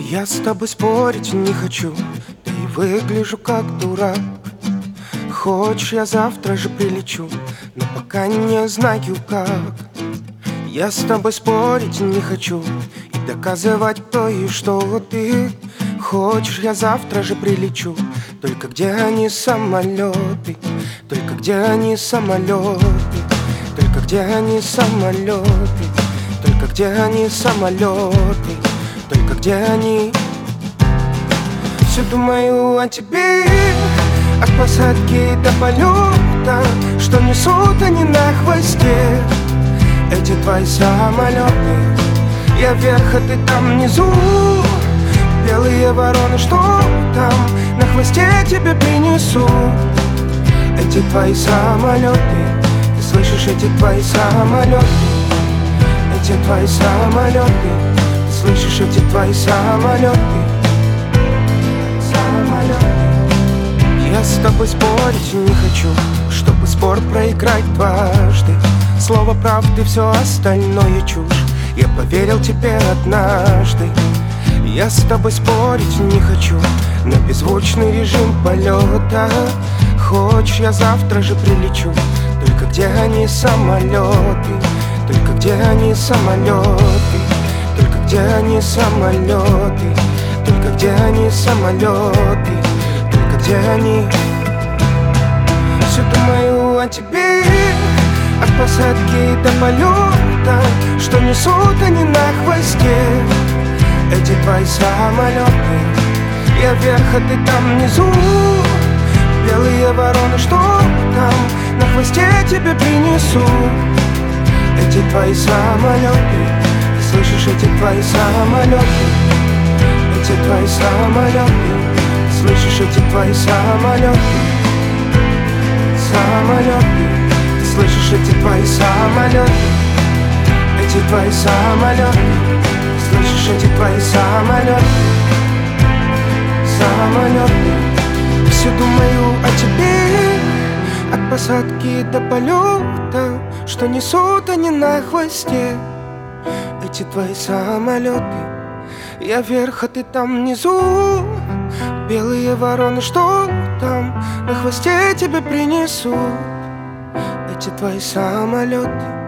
Я с тобой спорить не хочу, да и выгляжу как дурак. Хочешь, я завтра же прилечу, но пока не знаю как. Я с тобой спорить не хочу и доказывать, кто и что ты. Хочешь, я завтра же прилечу, только где они самолеты? Только где они самолеты? Только где они самолеты? Только где они самолеты? Только где они? Все думаю о тебе, от посадки до полета, что несут они на хвосте. Эти твои самолеты, я вверх, а ты там внизу. Белые вороны, что там на хвосте тебе принесу. Эти твои самолеты, ты слышишь, эти твои самолеты? Эти твои самолеты, ты слышишь, эти твои самолеты? Я с тобой спорить не хочу, чтобы спор проиграть дважды. Слово правды, все остальное чушь, я поверил тебе однажды. Я с тобой спорить не хочу на беззвучный режим полета. Хочешь, я завтра же прилечу, только где они самолеты? Только где они самолеты? Только где они самолеты? Только где они самолеты? Только где они? Все думаю о тебе, от посадки до полета, что несут они на хвосте. Эти твои самолеты, я вверх, а ты там внизу. Белые вороны, что там на хвосте тебе принесу. Эти твои самолеты, ты слышишь, эти твои самолеты? Эти твои самолеты, ты слышишь, эти твои самолеты? Самолеты, ты слышишь, эти твои самолеты? Эти твои самолеты, слышишь, эти твои самолеты? Самолеты, все думаю о тебе, от посадки до полета, что несут они на хвосте. Эти твои самолеты, я вверх, а ты там внизу. Белые вороны, что там на хвосте тебе принесут. Эти твои самолеты,